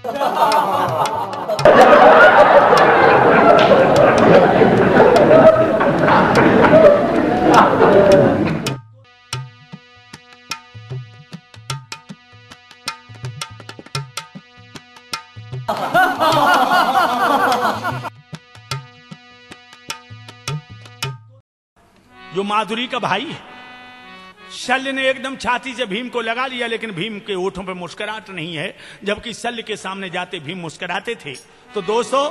जो माधुरी का भाई है, शल्य ने एकदम छाती से भीम को लगा लिया, लेकिन भीम के होठों पर मुस्कुराहट नहीं है, जबकि शल्य के सामने जाते भीम मुस्कुराते थे। तो दोस्तों,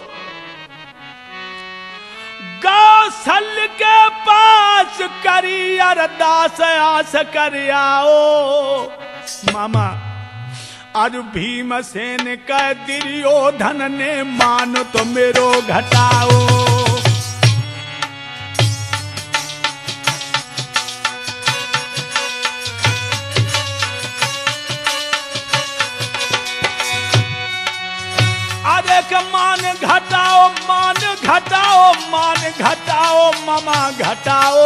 शल्य के पास करी अरदास आस कर आओ मामा, आज भीमसेन का दुर्योधन ने मान तो मेरो घटाओ। मान घटाओ, मान घटाओ, मान घटाओ, मामा घटाओ,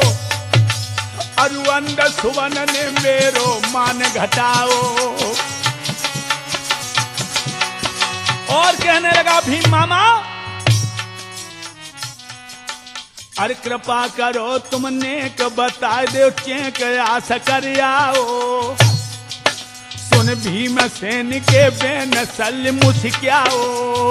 अरुअंद सुवन ने मेरो मान घटाओ। और कहने लगा भीम मामा, अरे कृपा करो तुमने को बता दो चेक आस कर आओ। सुन भीमसेन के बेन शल्य मुस्कियाओ।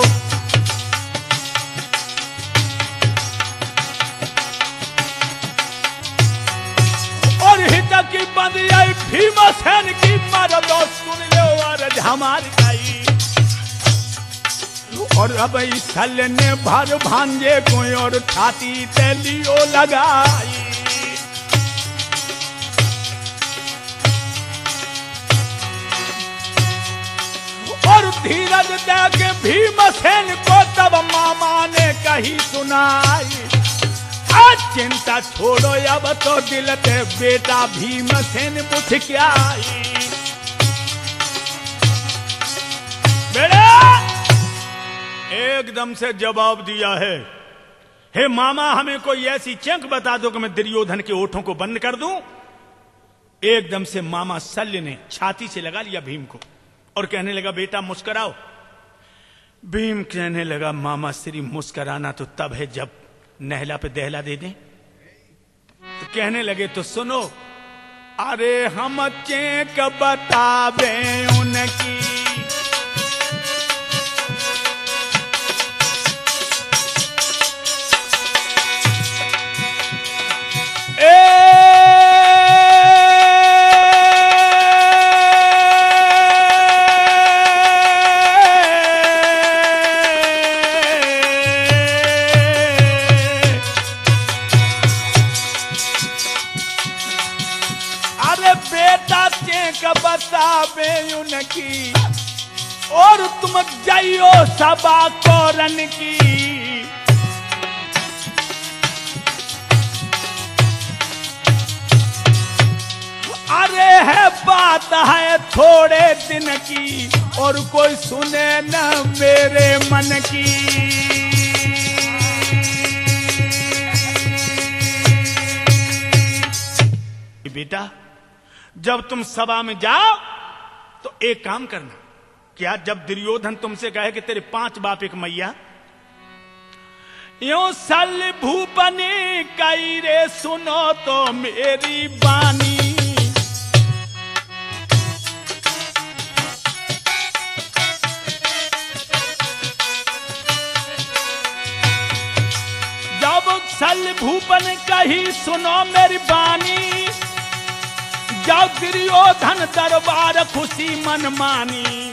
और हित की बंद आई भीमसेन की मरदो सुन लो अर्ज हमारी आई। और अब इस शल्य ने भर भांजे कोई और छाती ते लियो लगाई। धीरज दे के भीमसेन को तब मामा ने कही सुनाई। आज चिंता छोड़ो अब तो दिल ते बेटा भीमसेन मुस्कियाई। बेटा एकदम से जवाब दिया है, हे मामा हमें कोई ऐसी चंक बता दो कि मैं दुर्योधन के ओठों को बंद कर दूं। एकदम से मामा शल्य ने छाती से लगा लिया भीम को और कहने लगा बेटा मुस्कुराओ। भीम कहने लगा मामा श्री मुस्कुराना तो तब है जब नहला पे दहला दे दें। तो कहने लगे तो सुनो, अरे हम चेक बतावे उनकी, उनकी और तुम जाइयो सबा कोरन की। अरे है बात है थोड़े दिन की और कोई सुने न मेरे मन की। बेटा जब तुम सभा में जाओ तो एक काम करना, क्या जब दुर्योधन तुमसे कहे कि तेरे 5 बाप एक मैया, यो शल्य भूपने कई रे सुनो तो मेरी बानी। जब शल्य भूपन कही सुनो मेरी बानी, जाओ दुर्योधन दरबार खुशी मन मानी।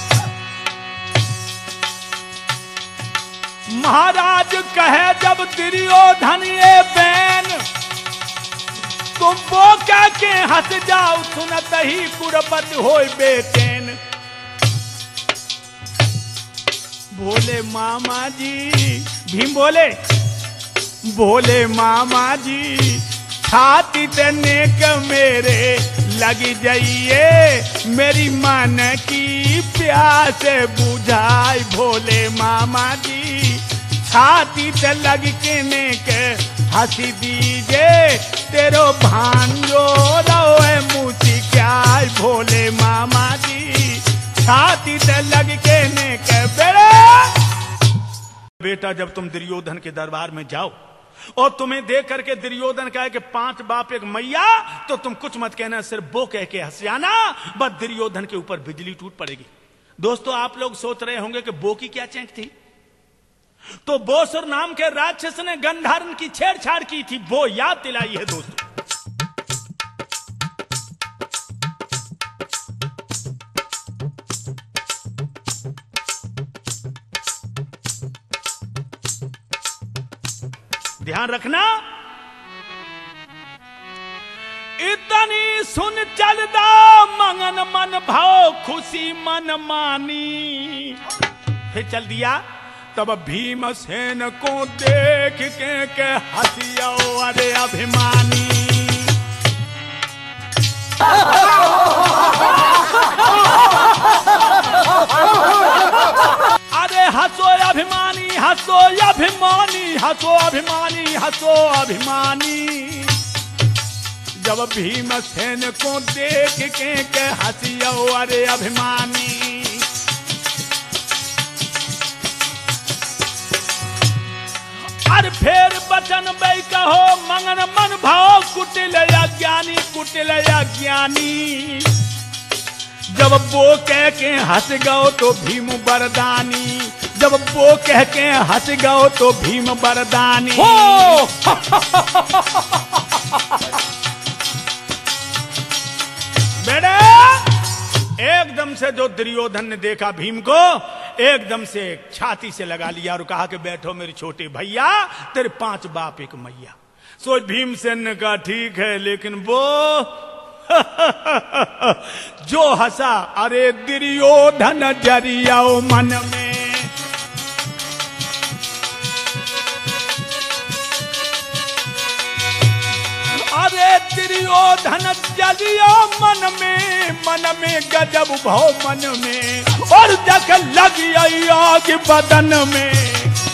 महाराज कहे जब दुर्योधन ये बैन, तुम वो कह के हंस जाओ सुनत ही कुरपति होय बेचैन। बोले मामा जी, भीम बोले बोले मामा जी, छाती देने के मेरे लगी जाइए, मेरी मन की प्यास बुझाई। भोले मामा जी छाती ते लग के ने के हंसी दीजे, तेरो भांजो रोए मुझी क्या। भोले मामा जी छाती से लग के ने के बेटा जब तुम दुर्योधन के दरबार में जाओ और तुम्हें देख करके दुर्योधन कहे कि 5 बाप एक मैया, तो तुम कुछ मत कहना, सिर्फ वो कह के हंस जाना, बस दुर्योधन के ऊपर बिजली टूट पड़ेगी। दोस्तों आप लोग सोच रहे होंगे कि बो की क्या चैंक थी, तो बोसुर नाम के राक्षस ने गंधारण की छेड़छाड़ की थी, वो याद दिलाई है दोस्तों। ध्यान रखना, इतनी सुन चलदा मंगन मन भाव खुशी मन मानी। फिर चल दिया, तब भीमसेन को देख के हंसिया अरे अभिमानी। अरे हंसो अभिमानी, हंसो अभिमानी, हंसो अभिमानी, हंसो अभिमानी। जब भीमसेन को देख के हंसिया अरे अभिमानी। अरे फिर बचन बई कहो मंगन मन भाव कुटिल अज्ञानी, कुटिल अज्ञानी। जब वो कह के हंस गओ तो भीम बरदानी, जब वो कह के हंस गओ तो भीम बरदानी। बेटा एकदम से जो दुर्योधन ने देखा भीम को, एकदम से छाती से लगा लिया और कहा कि बैठो मेरे छोटे भैया, तेरे 5 बाप एक मैया। सो भीमसेन ने कहा ठीक है, लेकिन वो जो हंसा, अरे दुर्योधन जरियाओ मन में। अरे दुर्योधन जरियाओ मन में गजब भाव मन में, और जग लगी आग बदन में।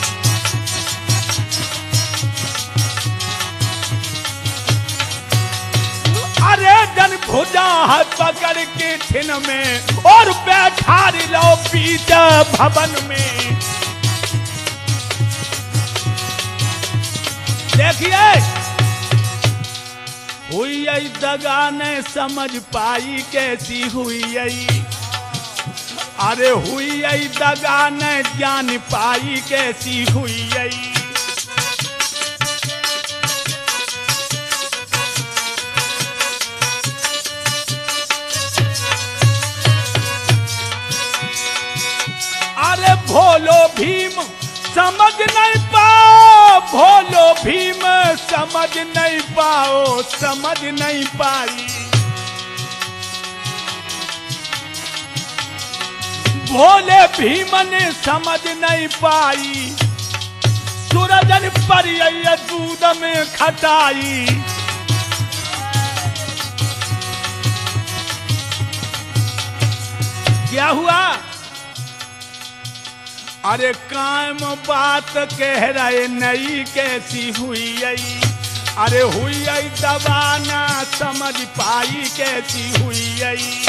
अरे जन भुजा है पकड़ के ठिन में, और बैठा लो बीच भवन में। देखिए हुई दगा ने समझ पाई कैसी हुई। अरे हुई दगा ने जान पाई कैसी हुई। अरे भोलो भीम समझ नहीं पाओ, भोलो भीम समझ नहीं पाओ, समझ नहीं पाई। भोले भीम ने समझ नहीं पाई, सूरजन पर दूध में खटाई। क्या हुआ? अरे कायम बात कह रहे नई कैसी हुई। अरे हुई दबाना समझ पाई कैसी हुई।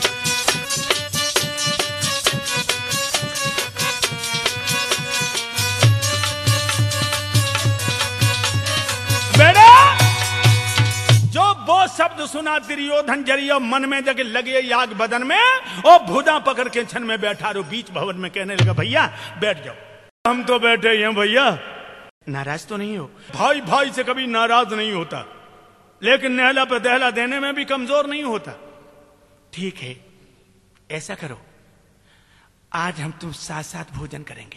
बेटा जो वो शब्द सुना दुर्योधन जरिया मन में जगह लगे आग बदन में, और भुजा पकड़ के छन में बैठा रो बीच भवन में, कहने लगा भैया बैठ जाओ। हम तो बैठे हैं भैया, नाराज तो नहीं हो? भाई भाई से कभी नाराज नहीं होता, लेकिन नहला पे दहला देने में भी कमजोर नहीं होता। ठीक है ऐसा करो, आज हम तुम साथ साथ भोजन करेंगे।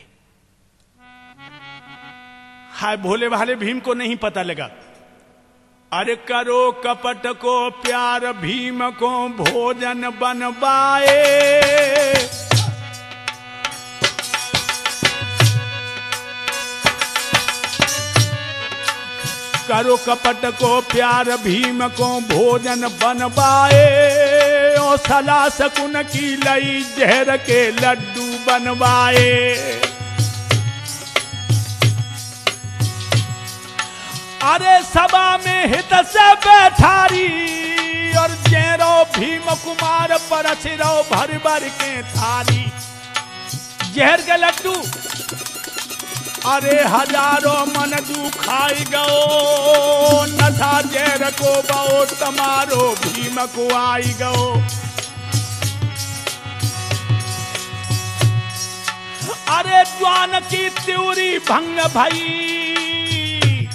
हाय भोले भाले भीम को नहीं पता लगा। अरे करो कपट को प्यार भीम को भोजन बनवाए। करो कपट को प्यार भीम को भोजन बनवाए, और सला सकुन की लई जहर के लड्डू बनवाए। अरे सभा में हित से बैठारी, और जेरो भीम कुमार परसिरो भर भर के थारी। जहर के लड्डू अरे हजारों मन जू खाई गओ, नशा जहर को बो तमारो भीम को आई गओ। अरे ज्वान की त्यूरी भंग भई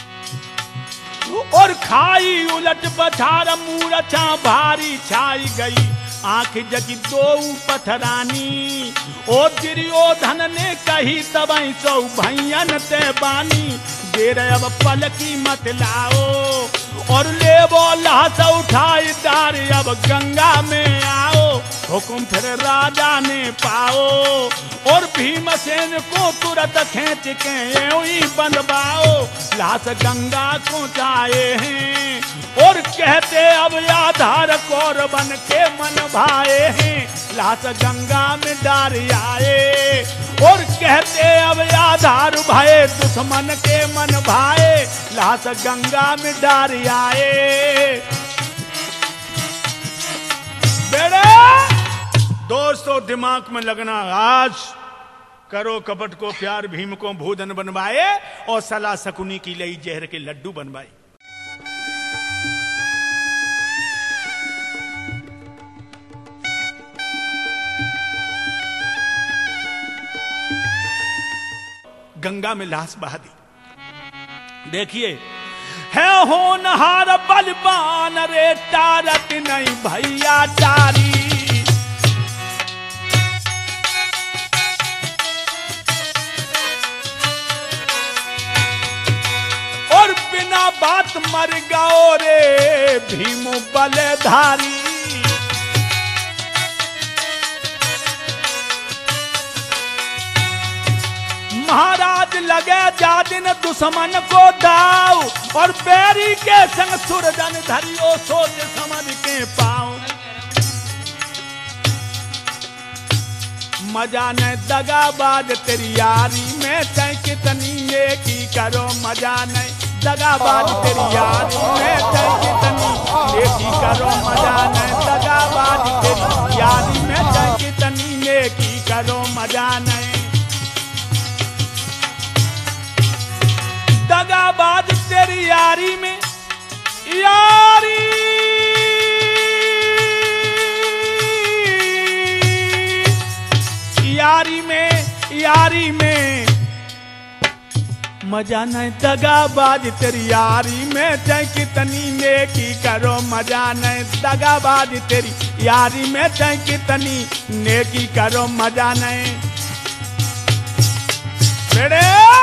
और खाई उलट बछार मूरछा भारी छाई गई। आंख जगी दो पथरानी ओ दुर्योधन ने कही तबई सौ भैयन ते बानी। देर अब पलकी मत लाओ और ले वो लाश उठाई दार अब गंगा में आओ। हुक्म फिर राजा ने पाओ और भीमसेन को तुरंत खींच के ही बंधवाओ। लाश गंगा को जाए हैं और कहते अब आधार कौर बन के मन भाए हैं। लाश गंगा में डार आए और कहते अब आधार भाए दुश्मन के मन भाए। लाश गंगा में डार आए। बेड़े दोस्तों दिमाग में लगना, आज करो कपट को प्यार भीम को भोजन बनवाए और सला शकुनी की लई जहर के लड्डू बनवाए। गंगा में लाश बहा दी। देखिए है होनहार बलवान रे तारत नहीं भैया तारी। और बिना बात मर गओ रे भीम बलधारी। महाराज लगे जा दिन दुश्मन को दाव और बैरी के संग सुरदन धरियो सोच समझ के पाओ। मजा न दगाबाज तेरी यारी में चाहे कितनी नेकी करो। मजा नहीं दगाबाज तेरी यारी में चाहे कितनी नेकी करो। मजा नहीं दगाबाज तेरी यारी में चाहे कितनी नेकी करो। मजा नहीं दगाबाज तेरी यारी में यारी। यारी में मजा नहीं दगाबाज तेरी यारी में चाहे कितनी नेकी करो। मजा नहीं दगाबाज तेरी यारी में चाहे कितनी नेकी करो। मजा नहीं बेड़े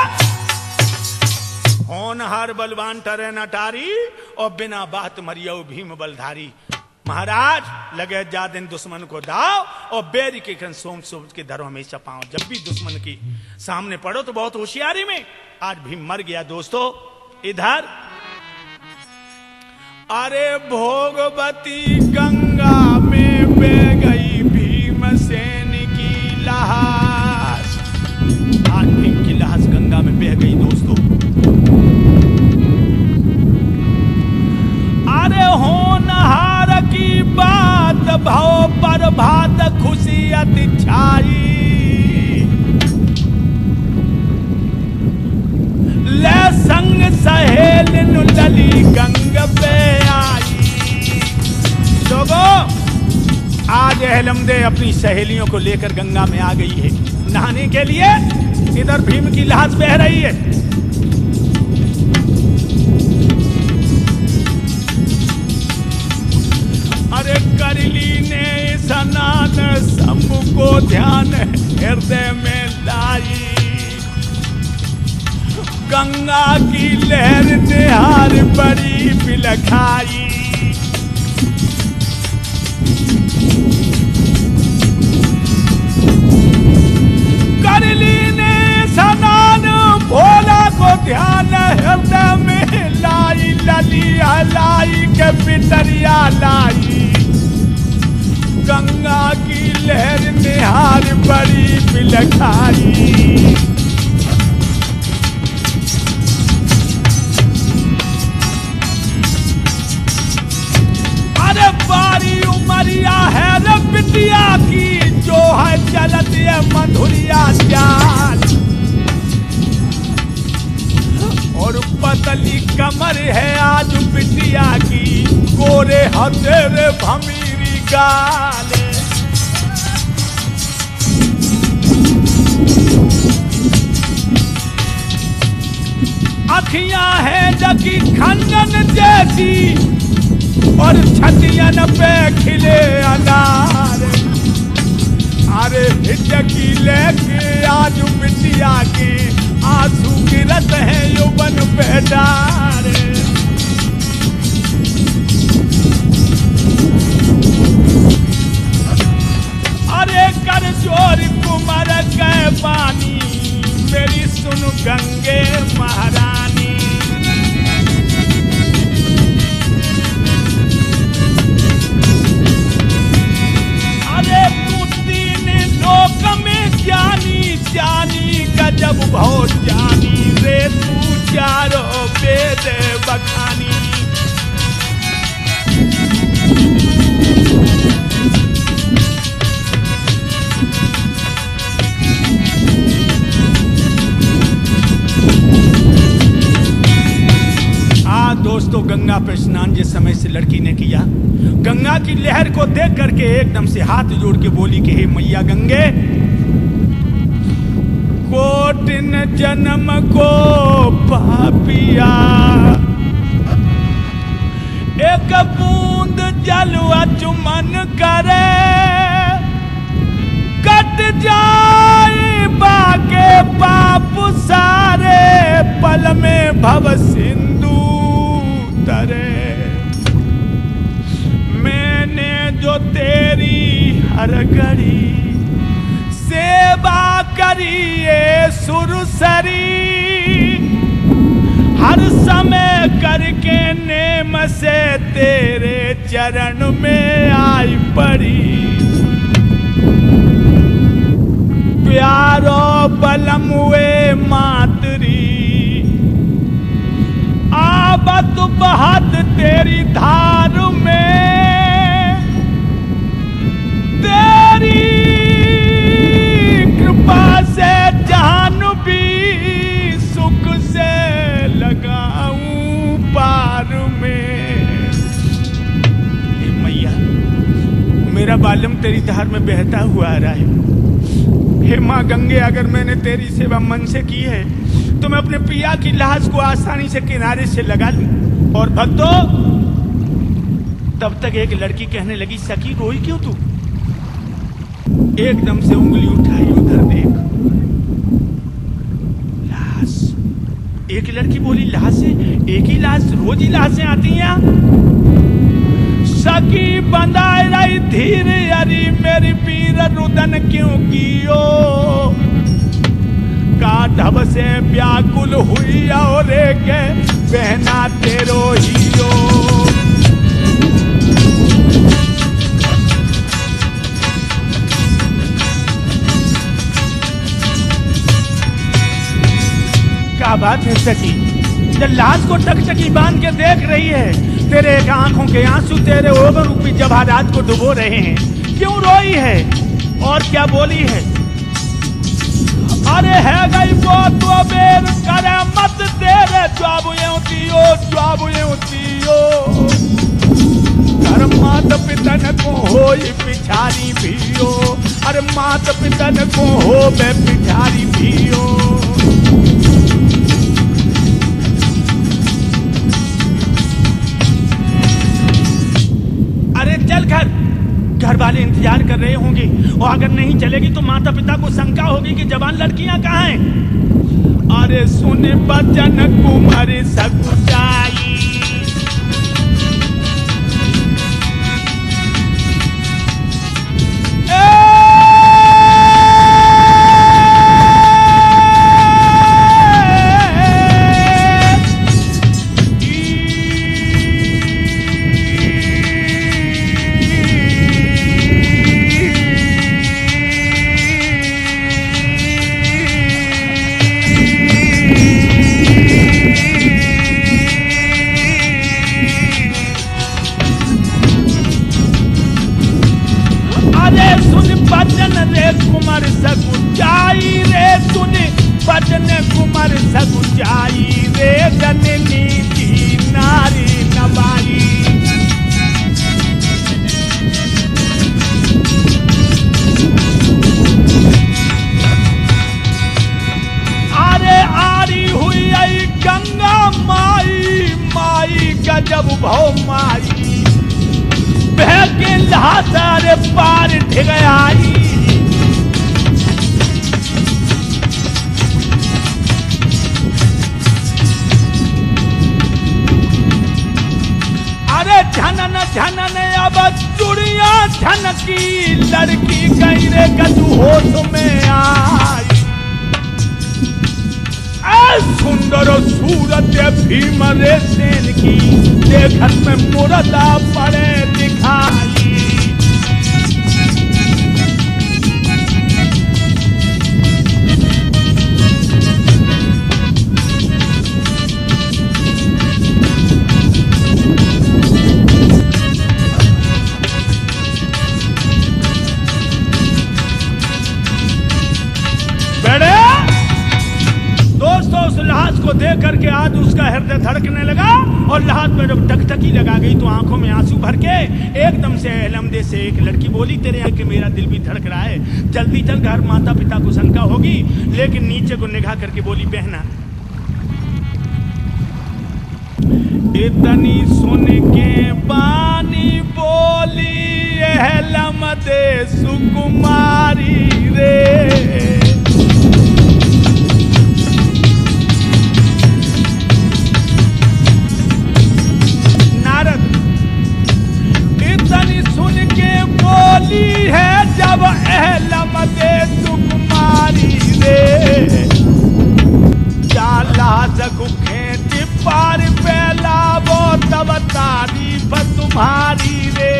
होनहार बलवान टरे नटारी और बिना बात मरियो भीम बलधारी। महाराज लगे जा दिन दुश्मन को दाव और बेरी के सोच सोच के धरो हमेशा पाओ। जब भी दुश्मन की सामने पड़ो तो बहुत होशियारी में। आज भीम मर गया दोस्तों। इधर अरे भोगवती गंगा में बह गई भीमसेन की लाश। आज भीम की लाश गंगा में बह गई दोस्तों। अरे होनहार की बात भाव पर भात खुशी अति छाई। ले संग सहेलिन लली गंग पे आई। लोगों आज अहलमदे अपनी सहेलियों को लेकर गंगा में आ गई है नहाने के लिए। इधर भीम की लाश बह रही है। अरे करली ने स्नान शंभु को ध्यान हृदय में लाई। गंगा की लहर निहार बड़ी बिलखाई। करली ने स्नान भोला को ध्यान हृदय में लाई। ललिया लाई के पितरिया लाई। गंगा की लहर निहार बड़ी बिलखाई। अरे गोरे हथेरे भमीरी गाले। अखियां है जगी खंजन जैसी और छतियन पे खिले अनार। अरे हिचकी लेके आज बिटिया के आंसू गिरत है यौवन पे डार। अरे कर जोर कुमार के पानी मेरी सुन गंगे महारानी। अरे तू तीन लोक में ज्ञानी ज्ञानी गजब बहुत ज्ञानी रे तू चारों वेद बखानी। दोस्तों गंगा पे स्नान जिस समय से लड़की ने किया, गंगा की लहर को देख करके एकदम से हाथ जोड़ के बोली कि हे मैया गंगे, कोटिन जन्म को पापिया एक बूंद जल अचुमन करे कट जाए बाके पाप सारे पल में भव सिंधु तरे। मैंने जो तेरी हर घड़ी सेवा करी ये सुरसरी हर समय करके नेम से तेरे चरण में आई पड़ी। प्यारो बलम हुए मातरी आबत बहत तेरी धार में तेरी कृपा से जान भी सुख से लगाऊं पार में। हे मैया मेरा बालम तेरी धार में बहता हुआ आ रहा है। हे माँ गंगे अगर मैंने तेरी सेवा मन से की है तो मैं अपने पिया की लाश को आसानी से किनारे से लगा लूं। और भक्तों तब तक एक लड़की कहने लगी सखी रोई क्यों तू? एकदम से उंगली उठाई उधर देख लाश। एक लड़की बोली लाश है? एक ही लाश? रोज ही लाशें आती हैं? सखी बंधाए रही धीर अरी मेरी पीर रुदन क्यों कियो काढ़ब से व्याकुल हुई और के बहना तेरो हियो। क्या बात है सखी, जब लाश को टकटकी बांध के देख रही है, तेरे एक आंखों के आंसू तेरे ओवन रूपी जवाहरात को डुबो रहे हैं, क्यों रोई है और क्या बोली है? अरे है गई वो तो बेर करे मत तेरे जवाब दियो कर मात पितन को हो पिछारी भियो। अरे मात पितन को हो बे पिछारी भियो। अरे चल घर वाले इंतजार कर रहे होंगे और अगर नहीं चलेगी तो माता पिता को शंका होगी कि जवान लड़कियां कहाँ हैं। अरे सुन बचन कुमार सकुचाई कुमार सकुचाई रे सुन बचन कुमार सकुचाई रे जननी की नारी नवाई। हाथ पार ढिग आई। अरे झनन झनन अब चुड़िया झनकी, लड़की गई रे कदू होश में आई। सुंदर सूरत भीम रे सेन की, देखत में मुर्दा पड़े दिखाई। लहाज को देख करके आज उसका हृदय धड़कने लगा और लहाज में जब टकटकी लगा गई तो आंखों में आंसू भर के एकदम से अलमदे से एक लड़की बोली, तेरे यहाँ के मेरा दिल भी धड़क रहा है, जल्दी चल घर, माता पिता को शंका होगी। लेकिन नीचे को निगाह करके बोली, बहना इतनी सुन के बानी बोली, अलमदे सुकुमारी रे। सुन के बोली है जब अहलमदे सुकुमारी रे, जाला जगु खेत पार पहला वो तब तारीफ तुम्हारी रे।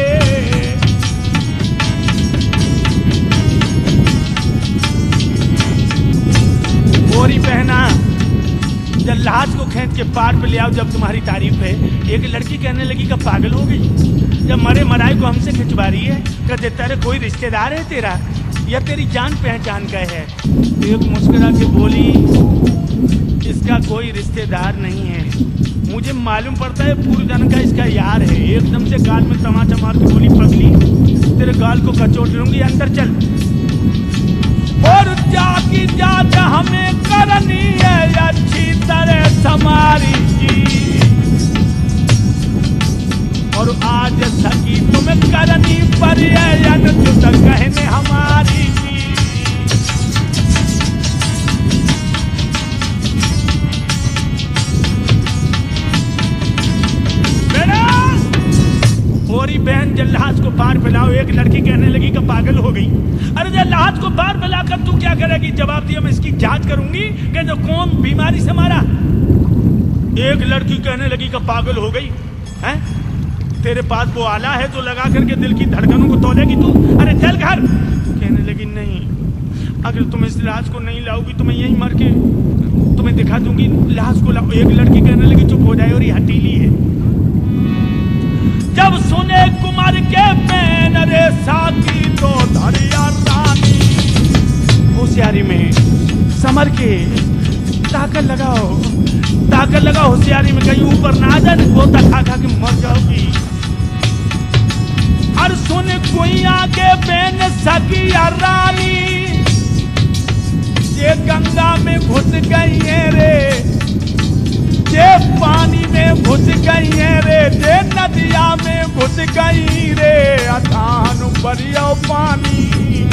गोरी बहना, जब लाज को खेत के पार पे ले आओ, जब तुम्हारी तारीफ है। एक लड़की कहने लगी कि पागल हो गई, जब मरे मराई को हमसे खिंचवा रही है। कहते तेरे कोई रिश्तेदार है तेरा या तेरी जान पहचान का है? एक मुस्कुरा के बोली, इसका कोई रिश्तेदार नहीं है, मुझे मालूम पड़ता है पूर्वजन्म का इसका यार है। एकदम से गाल में तमाचा मार के बोली, पगली तेरे गाल को कचोट लूंगी, अंदर चल। और जाकी जात हमें करनी है अच्छी तरह समारी जी, और आज सकी तुम्हें करनी पड़ी है तो कहने हमारी जी। गोरी बहन, जल्लाद को पार पिलाओ। एक लड़की कहने लगी कि पागल हो गई। अरे जल्लाद को पार पिलाकर तू क्या करेगी? जवाब दिया, मैं इसकी जांच करूंगी कि जो कौन बीमारी से मारा। एक लड़की कहने लगी कि पागल हो गई है, तेरे पास वो आला है तो लगा करके दिल की धड़कनों को तोलेगी तू? अरे चल घर। कहने लगी नहीं, अगर तुम इस लाश को नहीं लाओगी तो मैं यहीं मर के तुम्हें दिखा दूंगी, लाश को लाओ। एक लड़की कहने लगी चुप हो जाए, और ये हटीली है। जब सुने कुमार के पैन रे साकी तो धरिया रानी, होशियारी में समर के ताकत लगाओ होशियारी में, कहीं ऊपर ना आ जाए, गोता खा खा के मर जाओगी। और सुन कोई आगे पैन सकी रानी, ये गंगा में घुस गई है रे, ये पानी में घुस गई है रे, ये नदिया में घुस गई रे, अथान बरियो पानी।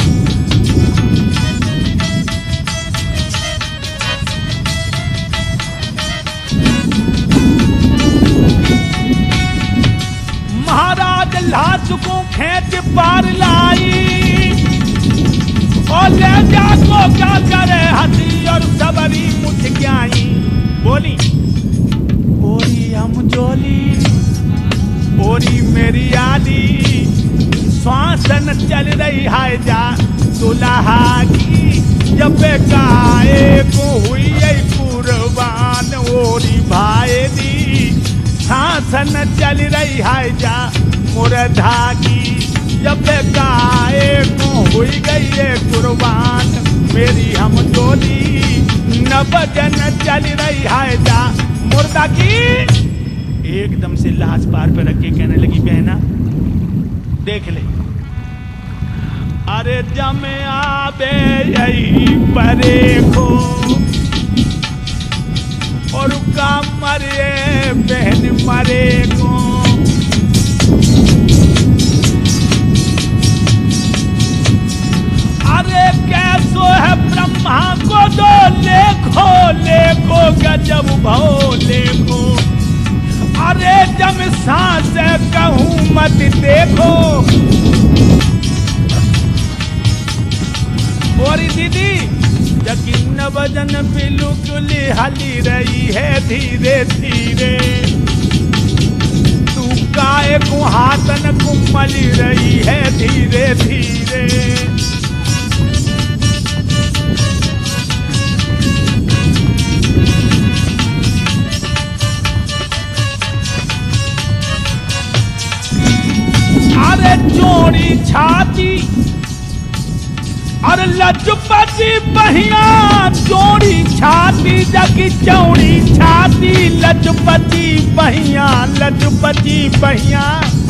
महाराज लाश को खेत पार लाई, और ले जा को क्या करे हंसी और सबरी मुझक्याई। बोली ओरी हम जोली, ओरी मेरी आली, श्वासन चल रही है जा दुल्हा की, जब गाए को हुई कुर्बान ओरी भाई दी, शासन चल रही है जा मुर्दा की, जब गाए को हुई गई है कुर्बान मेरी हम जोली, नबजन चल रही है जा मुर्दा की। एकदम से लाश पार पे रख के कहने लगी, बहना देख ले, अरे जमे आबे यही परे को, और का मरे बहन मरे को, सिम्हा को दो लेखो गजब भो लेखो। अरे जब सांस कहूं मत देखो। और दीदी यकीन वजन बिल्कुल हली रही है धीरे धीरे। तू काय को हाथन कुमली रही है धीरे धीरे। अरे चोरी छाती और लचपति बहिया चोरी छाती जगी चौड़ी छाती लचपति बहिया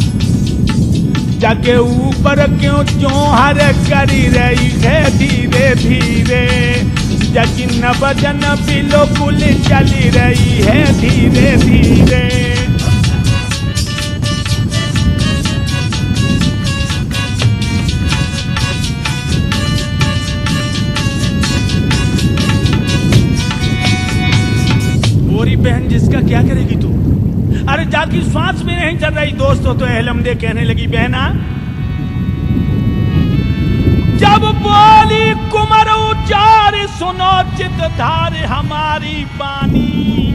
जगे ऊपर क्यों चौहर करी रही है धीरे धीरे। जगी न बजन बिल्कुल चली रही है धीरे धीरे। बहन जिसका क्या करेगी तू? अरे जाकी श्वास में नहीं चल रही। दोस्तों तो अहलमदे कहने लगी बहना जब बोली कुमर उचार सुनो चित धार हमारी पानी।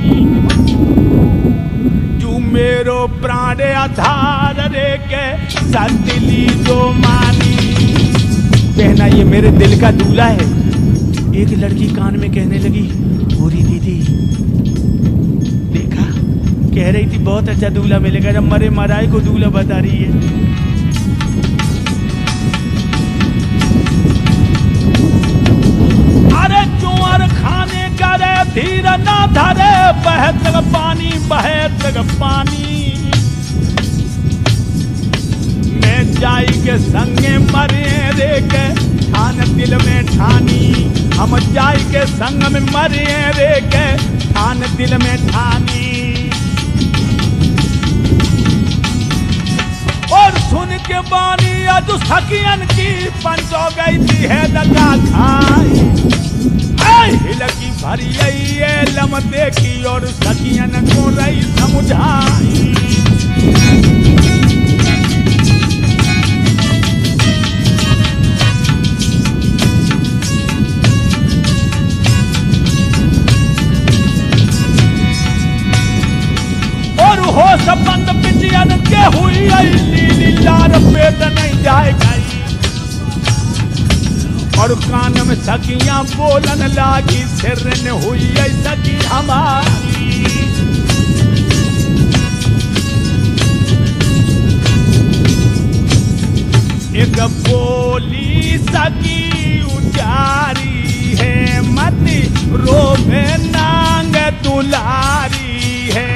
तू मेरो प्राण आधार रे के सतली जो मानी। बहना ये मेरे दिल का दूल्हा है। एक लड़की कान में कहने लगी पूरी दीदी कह रही थी बहुत अच्छा दूल्हा मिलेगा। जब मरे मराए को दूल्हा बता रही है। अरे चुअर खाने का रे धीर ना धरे बहत लग पानी। मैं जाई के संगे मरे रे के ठान दिल में ठानी। हम जाई के संग में मरे रे के ठान दिल में ठानी। और सुन के बानी अज सखियन की पंच हो गई थी है दगा खाई। हिलकी भरी ये लम देखी और सखियन को रही समझाई। और हो संबंध पिटियन के हुई लीली लार पेट नहीं जाएगा। और कान में सखियां बोलन लागी सिर ने हुई सखी हमारी। एक बोली सखी उचारी है मत रोवे नांग दुलारी है।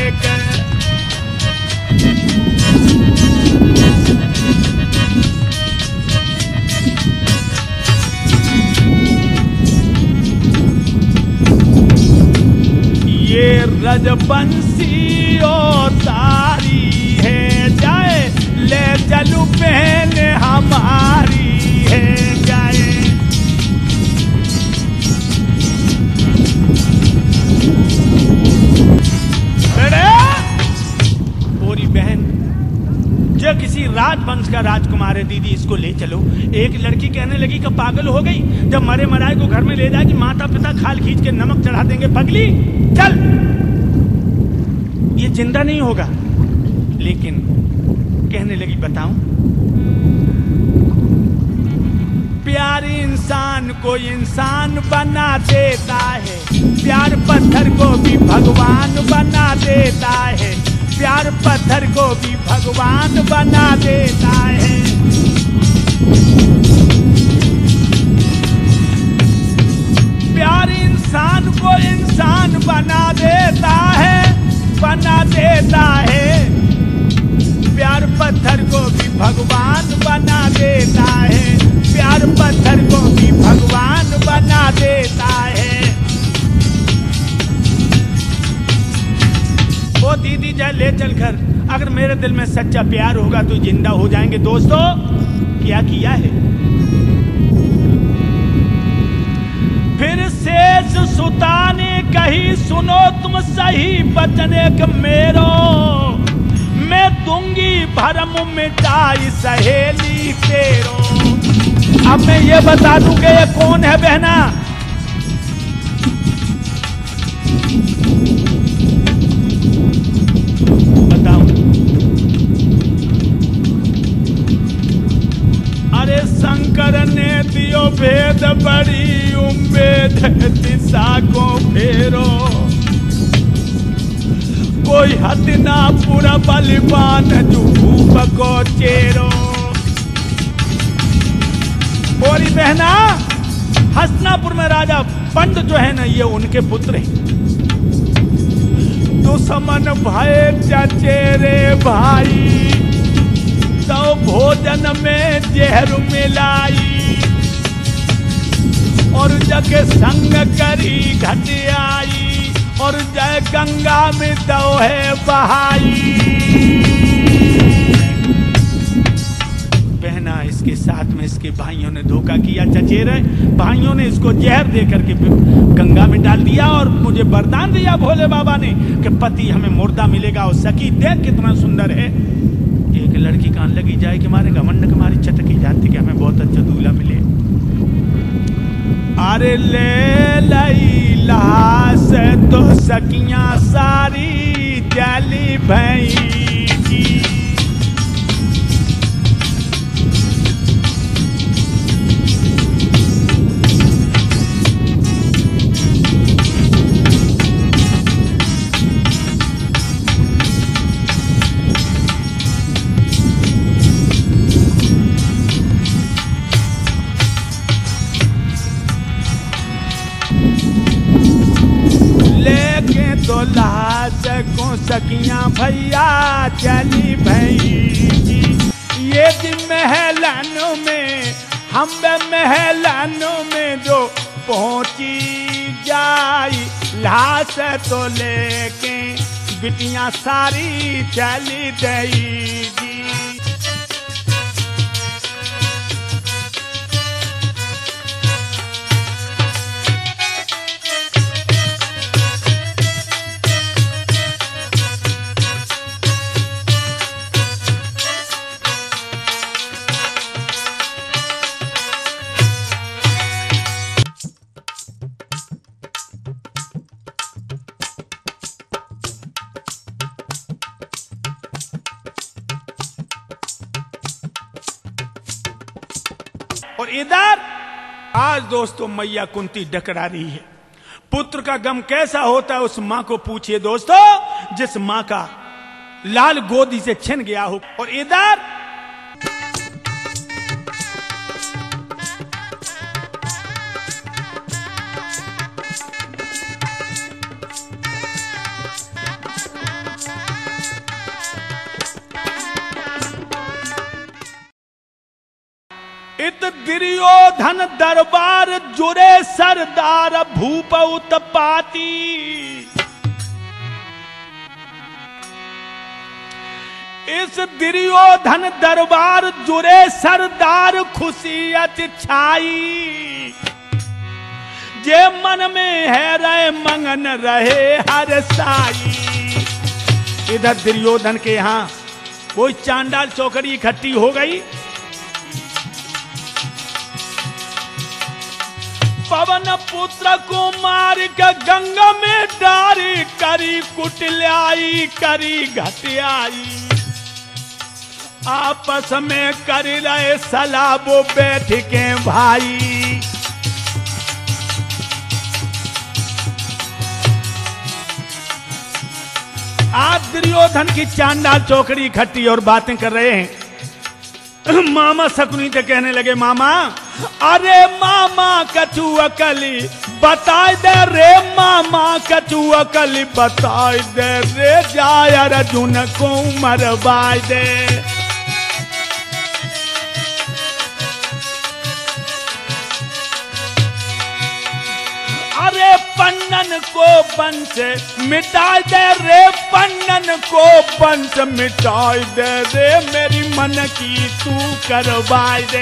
ये रजबंसी ओ तारी है जाए ले चलू बहन हमारी है जाए। पूरी बहन जो किसी राजवंश का राजकुमार है दीदी इसको ले चलो। एक लड़की कहने लगी कि पागल हो गई। जब मरे मराए को घर में ले जाएगी माता पिता खाल खींच के नमक चढ़ा देंगे। पगली चल ये जिंदा नहीं होगा। लेकिन कहने लगी बताऊं प्यार इंसान को इंसान बना देता है। प्यार पत्थर को भी भगवान बना देता है। प्यार पत्थर को भी भगवान बना देता है। प्यार इंसान को इंसान बना देता है, बना देता है। प्यार पत्थर को भी भगवान बना देता है। प्यार पत्थर को भी भगवान बना देता है। वो दीदी जा ले चल कर। अगर मेरे दिल में सच्चा प्यार होगा तो जिंदा हो जाएंगे। दोस्तों क्या किया है सुता ने कही सुनो तुम सही बचन एक मेरो, मैं दूंगी भरम मिटाई सहेली तेरो। अब मैं ये बता दूं कि ये कौन है बहना। बताओ। अरे शंकर ने दियो भेद बड़ी उम्मीद दिशा को फेरो, कोई हद ना पूरा बलिबान जूब को चेरो। और बहना हसनापुर में राजा पंड जो है ना ये उनके पुत्र हैं। दुश्मन भय चचेरे भाई, तो भोजन में जहर मिलाई, और जग संग करी घट आई, और जय गंगा में दो है बहाई। बहना इसके साथ में इसके भाइयों ने धोखा किया, चचेरे भाइयों ने इसको जहर दे करके गंगा में डाल दिया, और मुझे वरदान दिया भोले बाबा ने कि पति हमें मुर्दा मिलेगा। और सखी देख कितना सुंदर है, एक लड़की कान लगी जाए कि मारे घमंड के मारी चटकी जाती कि हमें बहुत अच्छा दूल्हा मिले। अरे ले लई लाश तो सकियां सारी जली भई, तो लाश को सकियां भैया चली भई। ये महलानों में हम महलानों में जो पहुंची जाई, लाश तो लेके बिटियां सारी चली गई। और इधर आज दोस्तों मैया कुंती डकरा रही है। पुत्र का गम कैसा होता है उस मां को पूछिए दोस्तों, जिस मां का लाल गोदी से छिन गया हो। और इधर इत दुर्योधन दरबार जुरे सरदार भूप उत्पाती, इस दुर्योधन दरबार जुरे सरदार खुशी अति छाई, जे मन में है रहे मंगन रहे हर साई। इधर दुर्योधन के यहां कोई चांडाल चौकड़ी इकट्ठी हो गई। पवन पुत्र को मार के गंगा में डारी, करी कुटिलाई करी घटियाई, आपस में कर रहे सलाह वो बैठ के भाई। आज दुर्योधन की चांडाल चौकड़ी इकट्ठी और बातें कर रहे हैं। मामा शकुनी से कहने लगे, मामा अरे मामा कछु अकली बताए दे रे, मामा कछु अकली बताए दे रे, जाय अर्जुन को मरवाए दे। अरे पन्नन को वंश मिटाए दे रे, पन्नन को वंश मिटाए दे रे, मेरी मन की तू करवाए दे।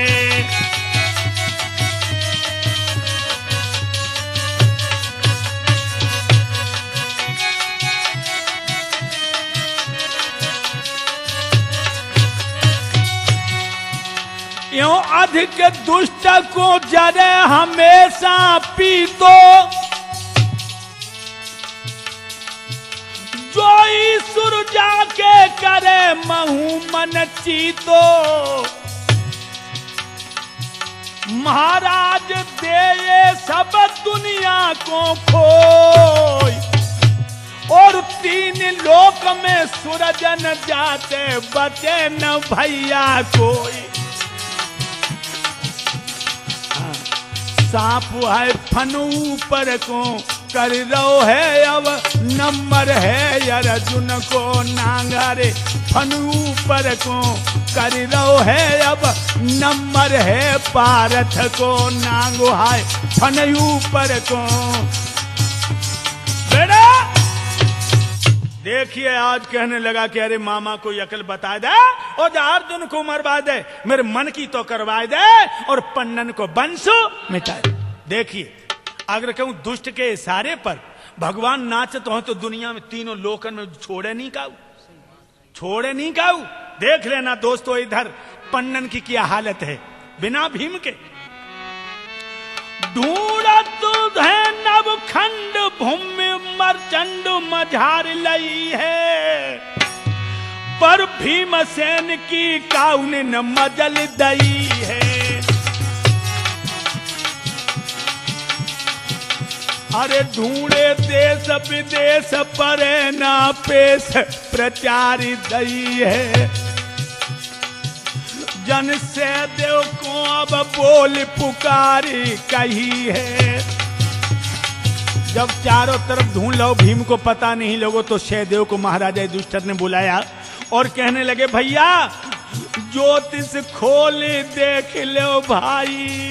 अधिक दुष्ट को जरे हमेशा पीतो, जो ईश्वर जाके करे महू मन चीतो। महाराज दे ये सब दुनिया को खोई, और 3 लोक में सुरजन जाते बचे न भैया कोई। सांप है फनू पर को कर रो है, अब नंबर है अर्जुन को नांगरे फनू पर को कर रो है, अब नंबर है पारथ को नांगो है फनयू पर को। बेटा देखिए आज कहने लगा कि अरे मामा को अकल बता दे और अर्जुन को मरवा दे, मेरे मन की तो करवा दे और पन्नन को बंसो मिटा दे। देखिए अगर कहूं दुष्ट के इशारे पर भगवान नाचते हो तो दुनिया में 3 लोकन में छोड़े नहीं काऊ, छोड़े नहीं काऊ। देख लेना दोस्तों इधर पन्नन की क्या हालत है बिना भीम के। ढूंढत है नवखंड भूमि मरचंड मझार लई है, पर भीमसेन की काउन न मजल दई है। अरे ढूंढे देश विदेश परे ना पेश प्रचारी दई है, जन से देव को अब बोल पुकारी कही है। जब चारों तरफ ढूंढ लो भीम को पता नहीं लोगों, तो सहदेव को महाराजा युधिष्ठिर ने बुलाया और कहने लगे भैया ज्योतिष खोल देख लो भाई,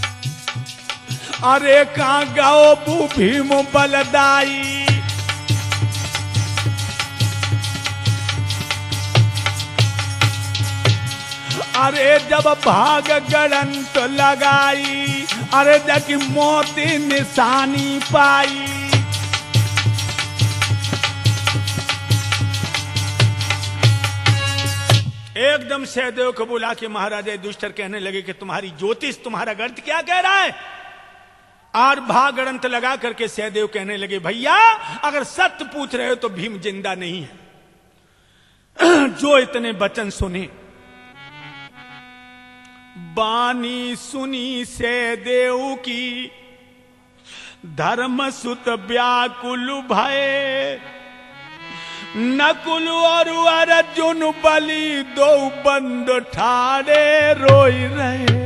अरे कहाँ गाओ बू भीम बलदाई। अरे जब भाग गणंत लगाई, अरे देखी मोती निशानी पाई। एकदम सहदेव को बुला के महाराजा युधिष्ठिर कहने लगे कि तुम्हारी ज्योतिष तुम्हारा ग्रंथ क्या कह रहा है। और भाग गणंत लगा करके सहदेव कहने लगे भैया अगर सत्य पूछ रहे हो तो भीम जिंदा नहीं है। जो इतने वचन सुने बानी सुनी सहदेव की, धर्म सुत व्याकुल भय, नकुल और अर्जुन बलि दो बंद ठाड़े रोई रहे।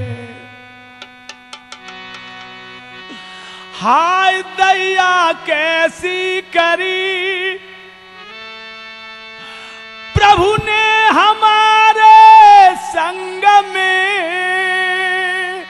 हाय दया कैसी करी प्रभु ने हमारे संग में,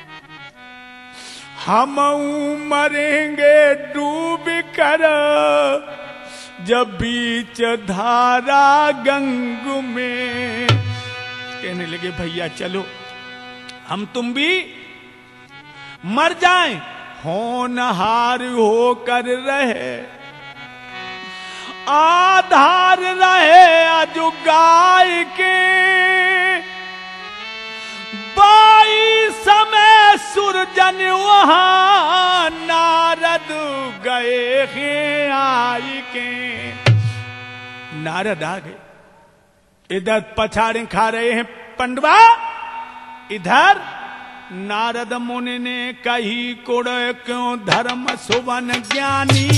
हम मरेंगे डूब कर जब बीच धारा गंगू में। कहने लगे भैया चलो हम तुम भी मर जाएं, होनहार होकर रहे, आधार रहे अजु गाय के। बाई समय सुरजन वहां नारद गए हैं आई के। नारद आ गए, इधर पछाड़े खा रहे हैं पंडवा, इधर नारद मुनि ने कही कुड़ क्यों धर्म सुवन ज्ञानी,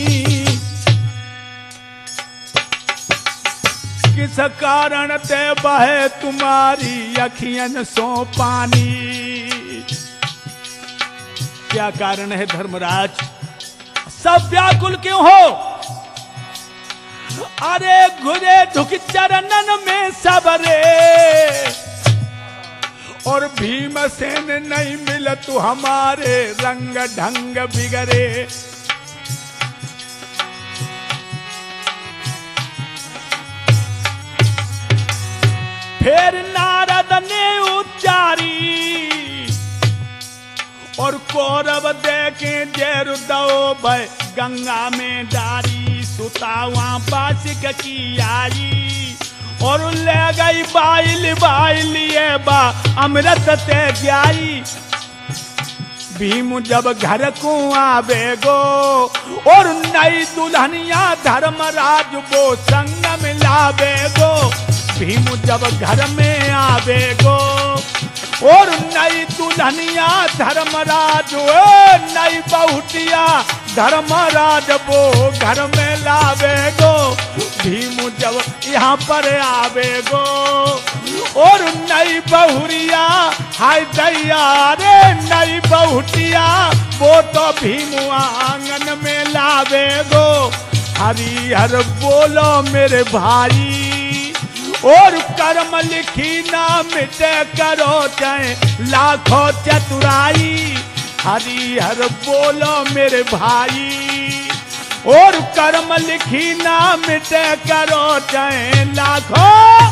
किस कारण ते बहे तुम्हारी अखियन सो पानी। क्या कारण है धर्मराज, सब व्याकुल क्यों हो। अरे घुरे झुक चरणन में सबरे, और भीमसेन नहीं मिल तू हमारे रंग ढंग बिगड़े। फिर नारद ने उच्चारी, और कौरव देखे जैर दो भय गंगा में डारी। सुतावा बासिक की आई, और ले गई बाइल बाइल ये बा अमृत ते जाई। भीम जब घर को आवे गो और नई दुल्हनिया धर्मराज वो संग मिलावे गो। भीम जब घर में आवे गो और नई दुल्हनिया धर्मराज नई बहुटिया धर्मराज वो घर में लावे गो। भीम जब यहाँ पर आवे गो और नई बहुरिया हाय दैया रे नई बहुटिया वो तो भीम आंगन में लावे गो। हरिहर बोलो मेरे भाई और कर्म लिखी ना मिटे करो चाहे लाखों चतुराई। हरिहर बोलो मेरे भाई और कर्म लिखी ना मिटे करो चाहे लाखों।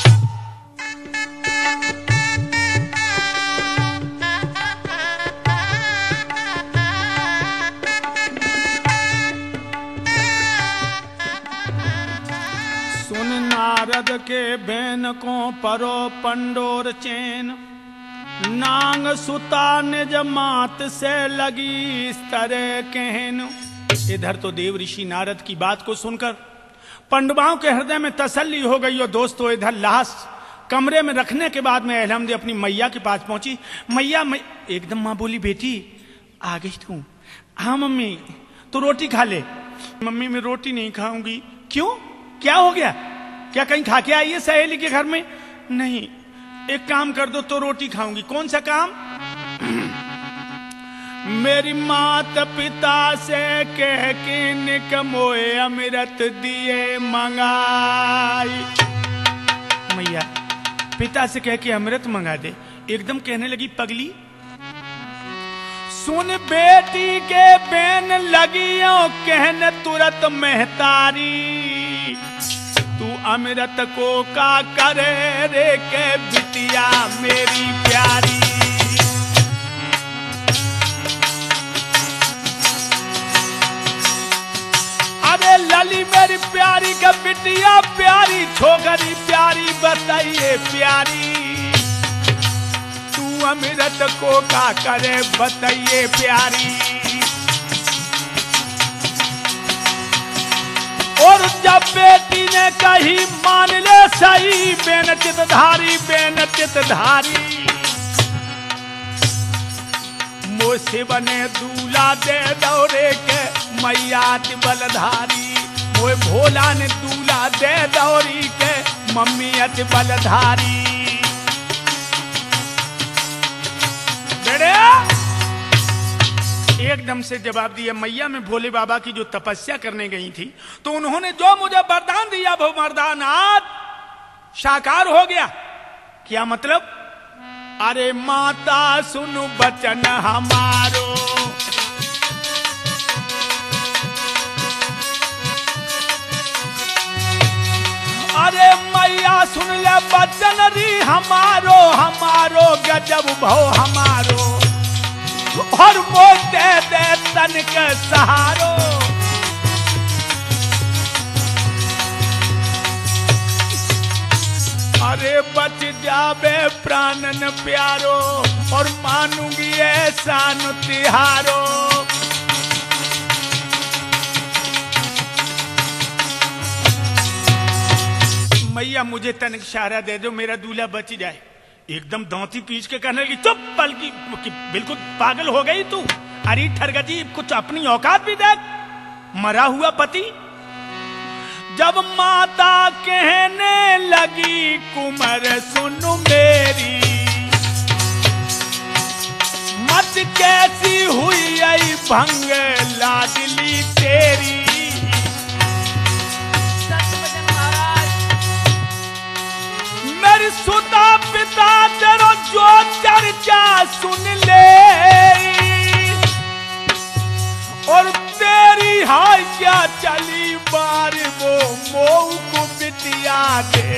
सुन नारद के बैन को परो पंडोर चैन नांग सुता निज मात से लगी इस तरह कहन। इधर तो देव ऋषि नारद की बात को सुनकर पंडवाओं के हृदय में तसल्ली हो गई। और दोस्तों इधर लाश कमरे में रखने के बाद में अहलमद अपनी मैया के पास पहुंची। मैया एकदम माँ बोली बेटी आ गई तू? हाँ मम्मी। तो रोटी खा ले। मम्मी मैं रोटी नहीं खाऊंगी। क्यों, क्या हो गया? क्या कहीं खा के आई है सहेली के घर में? नहीं। एक काम कर दो तो रोटी खाऊंगी। कौन सा काम? मेरी माता पिता से कह के निकमोए अमृत दिए मंगाई। मैया पिता से कह के अमृत मंगा दे। एकदम कहने लगी पगली सुन बेटी के बैन लगियो कहने तुरंत महतारी। तू अमृत को का करे रे के बिटिया मेरी प्यारी। अरे लली मेरी प्यारी का बिटिया प्यारी छोकरी प्यारी बताइए प्यारी। तू अमृत को का करे बताइए प्यारी। और जब बेटी ने कही मान ले सही बेन चितधारी बेन चितधारी। मोसे बने दूल्हा दे दौरे के मैया बलधारी। मोए भोला ने दूल्हा दे दौरी के मम्मी अति बलधारी। एकदम से जवाब दिया मैया मैं भोले बाबा की जो तपस्या करने गई थी तो उन्होंने जो मुझे वरदान दिया वो वरदान आज साकार हो गया। क्या मतलब? अरे माता सुनु बचन हमारो। अरे मैया सुन ले बचन री हमारो हमारो गजब भव हमारो। और वो दे दे तन के सहारो। अरे बच जावे प्राणन प्यारो और मानूंगी ऐसा नु तिहारो। मैया मुझे तनिक सहारा दे दो मेरा दूल्हा बच जाए। एकदम दांती पीछ के कहने लगी चुप पलकी बिल्कुल पागल हो गई तू। अरे ठरगजी कुछ अपनी औकात भी देख। मरा हुआ पति। जब माता कहने लगी कुंवर सुनु मेरी मत कैसी हुई आई भंग लाडली तेरी। मेरी सुता पिता तेरो जो चर्चा सुन ले और तेरी हाय क्या चली बार वो मोह को बिटिया दे।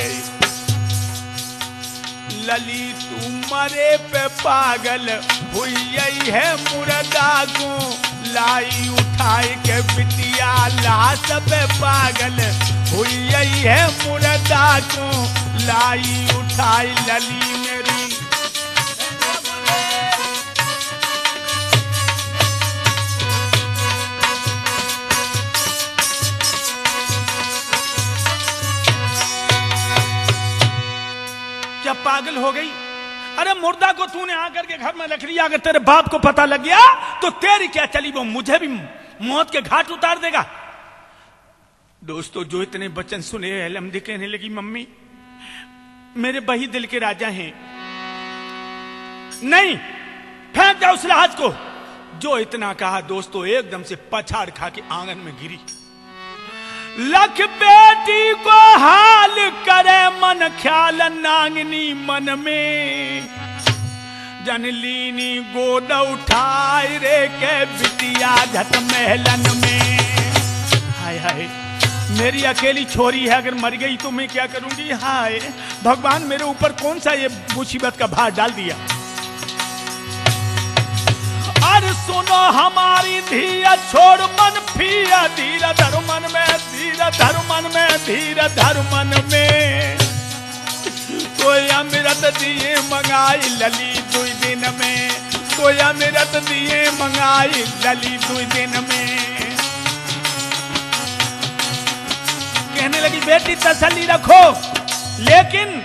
लली तू मरे पे पागल हुई है मुर्दा को लाई उठाई के बिटिया लाश पे पागल हुई यही है मुर्दा को लाई उठाई लली मेरी। क्या पागल हो गई? अरे मुर्दा को तूने आकर के घर में रख लिया, अगर तेरे बाप को पता लग गया तो तेरी क्या चली, वो मुझे भी मौत के घाट उतार देगा। दोस्तों जो इतने वचन सुने अलमदी कहने लगी मम्मी मेरे बही दिल के राजा हैं, नहीं फेंक जाओ उस लाश को। जो इतना कहा दोस्तों एकदम से पछाड़ खा के आंगन में गिरी। लख बेटी को हाल करे मन ख्याल नांगनी मन में जनलीनी गोद उठाई रे के बिटिया झट महलन में। हाय हाय मेरी अकेली छोरी है, अगर मर गई तो मैं क्या करूंगी। हाय भगवान मेरे ऊपर कौन सा ये मुसीबत का भार डाल दिया। अरे सुनो हमारी धीर छोड़ मन फिया धीर धर मन में धीर धर मन में धीर धर मन में कोई अमृत दिए मंगाई लली 2 दिन में, कोई अमृत दिए मंगाई लली 2 दिन में। कहने लगी बेटी तसल्ली रखो, लेकिन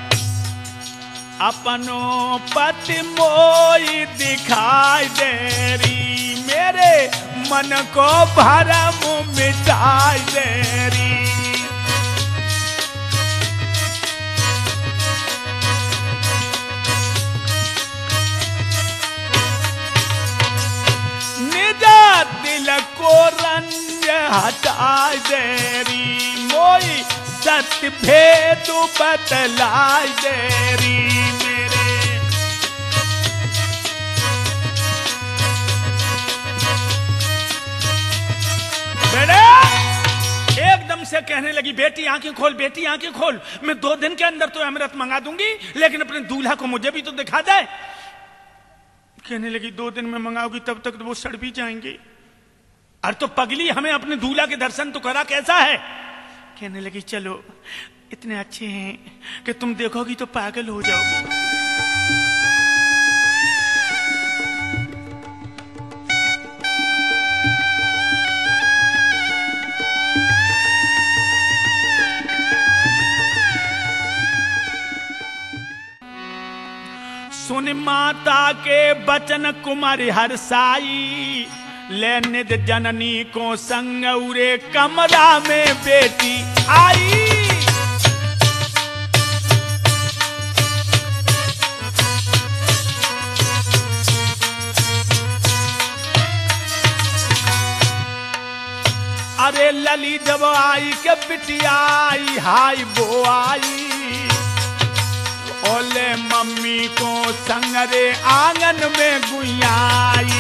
अपनों पति मोई दिखाई देरी मेरे मन को भरम मिटाई देरी। निजा दिल को रंज हटाई देरी मोई सत्य भेद बतलाई देरी मेरे। एकदम से कहने लगी बेटी आंखें खोल, बेटी आंखें खोल, मैं 2 दिन के अंदर तो अमृत मंगा दूंगी, लेकिन अपने दूल्हा को मुझे भी तो दिखा दे। कहने लगी 2 दिन में मंगाओगी तब तक तो वो सड़ भी जाएंगे। अरे तो पगली हमें अपने दूल्हा के दर्शन तो करा, कैसा है। कहने लगी चलो इतने अच्छे हैं कि तुम देखोगी तो पागल हो जाओगी। सुन माता के बचन कुमारी हरसाई ले निज जननी को संग उरे कमरा में बेटी आई। अरे लली जब आई के बिटिया आई हाय वो आई ओले मम्मी को संग रे आंगन में गुइयाई।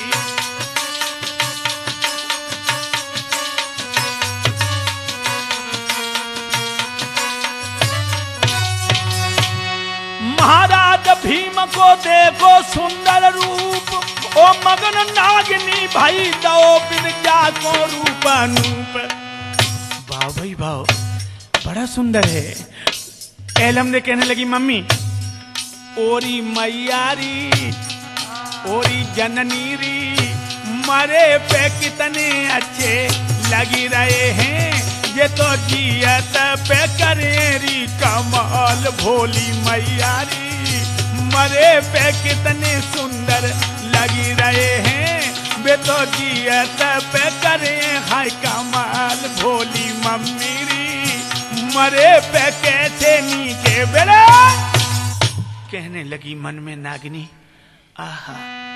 महाराज भीम को देखो सुंदर रूप ओ मगन नागिनी भाई दो बिरजा को रूप अनूप। वाह भाई वाह बड़ा सुंदर है। एलम ने कहने लगी मम्मी ओरी मैयारी ओरी जननी री मरे पे कितने अच्छे लगी रहे हैं, ये तो जियत पे करेरी कमाल भोली मैयारी मरे पे कितने सुंदर लगी रहे हैं, वे तो जियत पे करे हाय कमाल भोली मम्मी री मरे पे कैसे नीचे बेरे। कहने लगी मन में नागिनी आहा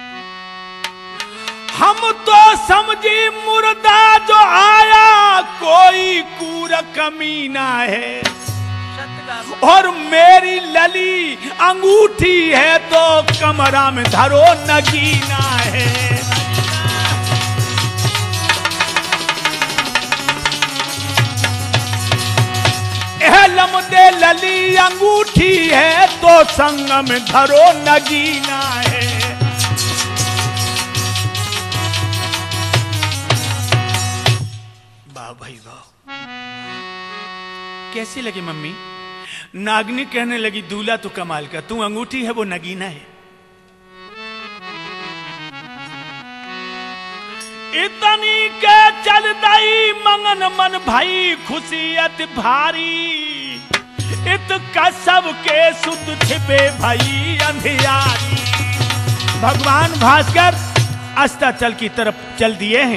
हम तो समझी मुर्दा जो आया कोई कूर कमीना है, और मेरी लली अंगूठी है तो कमरा में धरो नगीना है। एहलम दे लली अंगूठी है तो संग में धरो नगीना है। कैसी लगी मम्मी? नागनी कहने लगी दूल्हा तो कमाल का, तू अंगूठी है वो नगीना है। इतनी के चलताई मंगन मन भाई खुशियत भारी, इत का सब के सुध छिपे भाई अंधियारी। भगवान भास्कर अस्ताचल की तरफ चल दिए हैं।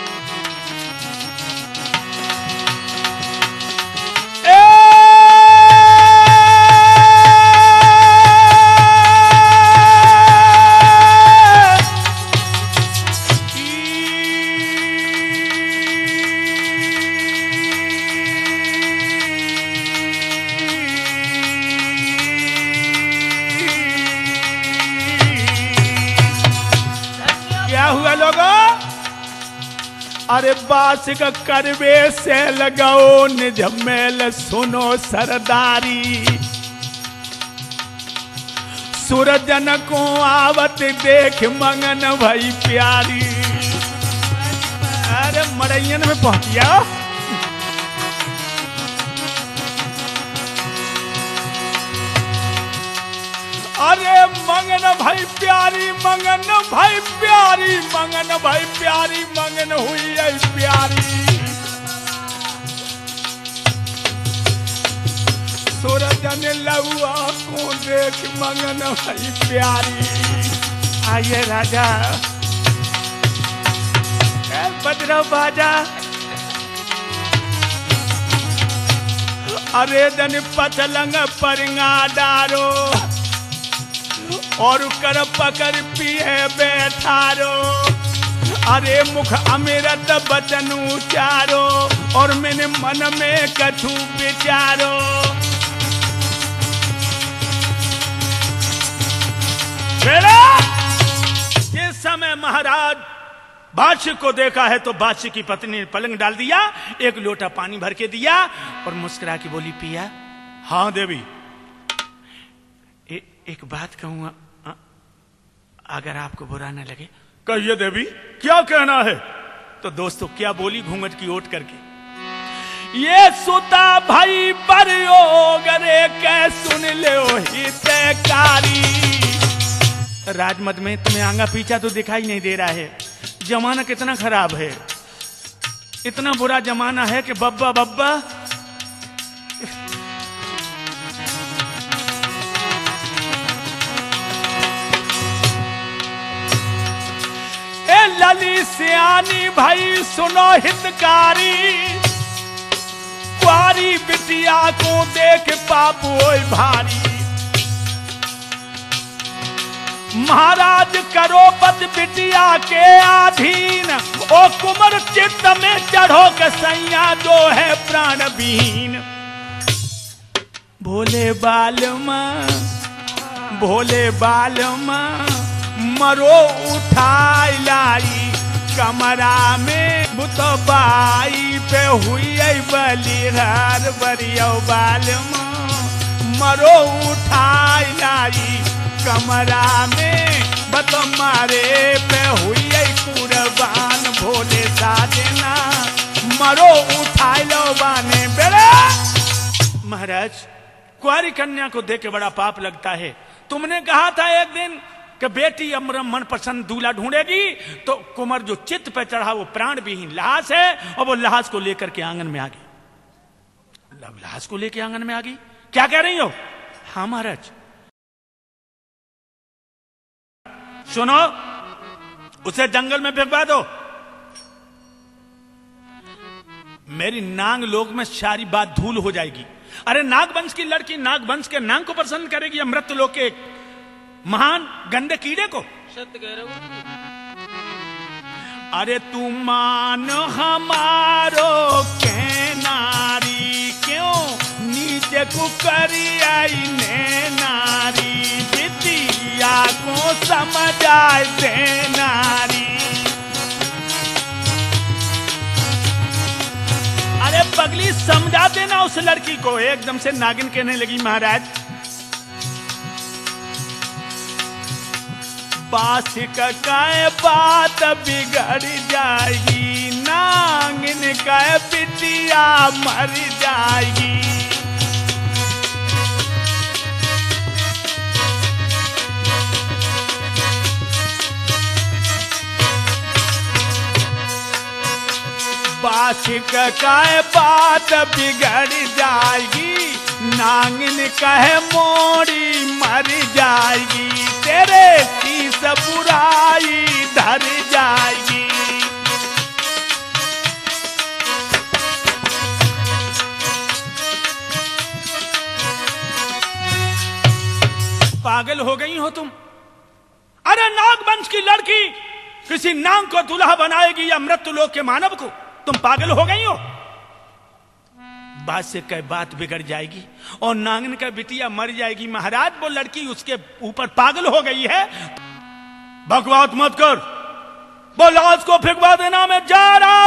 अरे बास का करवे से लगाओ निज मेल सुनो सरदारी, सूरजन को आवत देख मंगन भई प्यारी। अरे मड़ैयन में पहुंचिया। अरे मंगन भाई प्यारी, मंगन भाई प्यारी, मंगन भाई प्यारी, मंगन हुई है प्यारी। सूरजन लहुआ को देख मंगन भाई प्यारी। आइए राजा बजरा बाजा। अरे दन पतलंग परंगा डारो और कर पकड़ पिए बैठारो। अरे मुख अमृत बचन उचारो और मैंने मन में कछु विचारो। जिस समय महाराज बादशाह को देखा है तो बादशाह की पत्नी ने पलंग डाल दिया, एक लोटा पानी भर के दिया और मुस्कुरा के बोली पिया। हाँ देवी, एक बात कहूंगा, अगर आपको बुरा न लगे। कहिए देवी, क्या कहना है? तो दोस्तों क्या बोली घूंघट की ओट करके। ये सुता भाई पर गरे के सुन ले हितकारी। राजमत में तुम्हें आंगा पीछा तो दिखाई नहीं दे रहा है। जमाना कितना खराब है, इतना बुरा जमाना है कि बब्बा बब्बा। लली सियानी भाई सुनो हितकारी, कुआरी बिटिया को देख पापू भारी। महाराज करो पद बिटिया के अधीन, ओ कुमर चित्त में चढ़ो कसैया जो है प्राणबीन। भोले बालमा, भोले बालमा मरो उठाई लाई कमरा में बुतबाई पे हुई बलिहार बरियो बालमा। मरो उठाई लाई कमरा में बत मारे पे हुई कुर्बान। भोले साजना मरो उठाई लो बाने बेरा। महाराज कुंवारी कन्या को देख के बड़ा पाप लगता है। तुमने कहा था एक दिन कि बेटी अमर मन पसंद दूल्हा ढूंढेगी, तो कुंवर जो चित्त पे चढ़ा वो प्राण विहीन लाश है और वो लाश को लेकर के आंगन में आ गई। लाश को लेकर आंगन में आ गई, क्या कह रही हो? हाँ महाराज। सुनो, उसे जंगल में फेंकवा दो। मेरी नाग लोक में सारी बात धूल हो जाएगी। अरे नागवंश की लड़की नागवंश के नाग को पसंद करेगी, अमृत लोक के महान गंदे कीड़े को? सत्य कह रहे हो। अरे तू मान हमारो के नारी, क्यों नीचे को करी आई ने नारी। विद्या को समझाए दे नारी। अरे पगली समझा देना उस लड़की को। एकदम से नागिन कहने लगी महाराज बास का बात बिगड़ जाएगी, नांगन का बिटिया मर जाएगी। बास का बात बिगड़ जाएगी, नांगन कहे मोड़ी मर जाएगी, तेरे की सब बुराई धर जाएगी। पागल हो गई हो तुम? अरे नागवंश की लड़की किसी नांग को दूल्हा बनाएगी या मृत्युलोक के मानव को? तुम पागल हो गई हो? बात से कई बात बिगड़ जाएगी और नांगन का बिटिया मर जाएगी। महाराज वो लड़की उसके ऊपर पागल हो गई है। बकवास मत कर, वो लाश को फेंकवा देना, मैं जा रहा